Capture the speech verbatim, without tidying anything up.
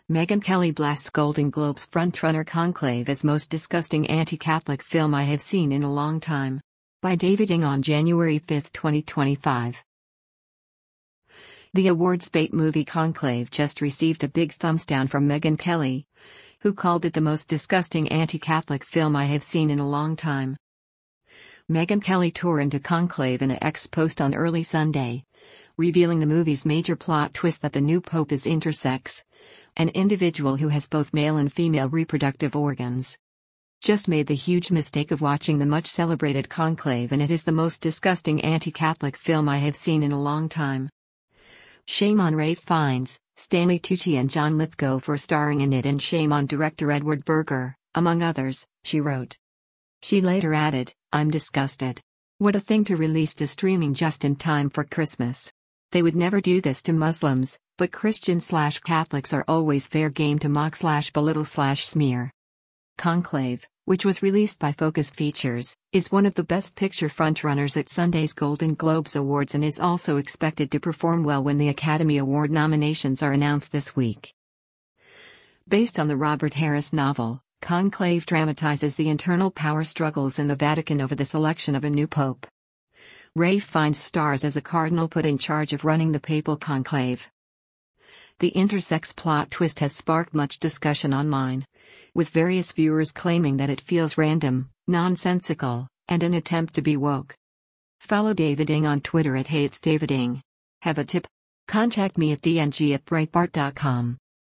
Megyn Kelly blasts Golden Globes frontrunner Conclave as most disgusting anti-Catholic film I have seen in a long time. By David Ng on January fifth, twenty twenty-five. The awards-bait movie Conclave just received a big thumbs down from Megyn Kelly, who called it the most disgusting anti-Catholic film I have seen in a long time. Megyn Kelly tore into Conclave in a X post on early Sunday, revealing the movie's major plot twist that the new pope is intersex, an individual who has both male and female reproductive organs. Just made the huge mistake of watching the much celebrated Conclave, and it is the most disgusting anti-Catholic film I have seen in a long time. Shame on Ralph Fiennes, Stanley Tucci and John Lithgow for starring in it, and shame on director Edward Berger, among others, she wrote. She later added, "I'm disgusted. What a thing to release to streaming just in time for Christmas. They would never do this to Muslims, but Christians slash Catholics are always fair game to mock slash belittle slash smear." Conclave, which was released by Focus Features, is one of the Best Picture frontrunners at Sunday's Golden Globes Awards and is also expected to perform well when the Academy Award nominations are announced this week. Based on the Robert Harris novel, Conclave dramatizes the internal power struggles in the Vatican over the selection of a new pope. Ralph Fiennes stars as a cardinal put in charge of running the papal conclave. The intersex plot twist has sparked much discussion online, with various viewers claiming that it feels random, nonsensical, and an attempt to be woke. Follow David Ng on Twitter at HeyIt'sDavidIng. Have a tip? Contact me at d n g at breitbart dot com.